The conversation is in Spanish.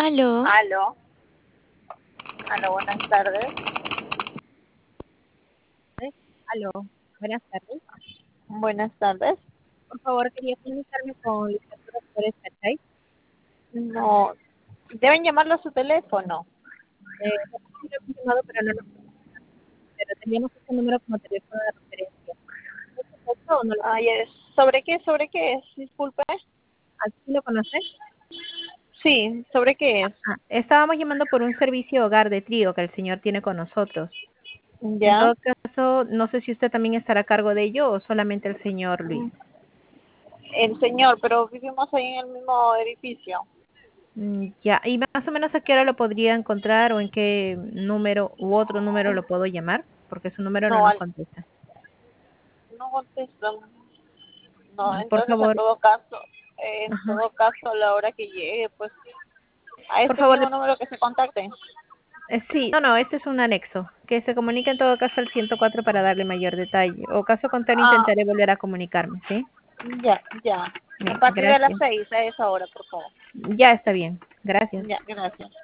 Aló, Aló, aló, buenas tardes. Aló, buenas tardes. Buenas tardes. Por favor, quería comunicarme con Licenciatura Flores Cachay. No, deben llamarlo a su teléfono. Sí lo hemos llamado, pero no lo pero teníamos este número como teléfono de referencia. ¿Es correcto o no lo Ay, ¿sobre qué? ¿Sobre qué es? Disculpe. así lo conoce? Sí, ¿sobre qué es? Estábamos llamando por un servicio hogar de trío que el señor tiene con nosotros. En Ya. todo caso, no sé si usted también estará a cargo de ello o solamente el señor Luis. El señor, pero vivimos ahí en el mismo edificio. Ya, y más o menos a qué hora lo podría encontrar o en qué número u otro número lo puedo llamar, porque su número no No, nos contesta. no contesto. No, Por entonces favor, en ajá. todo caso, a la hora que llegue, pues a Por este favor, mismo número que se contacte. sí, no, este es un anexo, que se comunique en todo caso al 104 para darle mayor detalle. O caso contrario, Ah, intentaré volver a comunicarme, ¿sí? ya, ya. A Bien, partir de las gracias. 6, a esa hora, por favor. Ya está bien, gracias. Ya, gracias.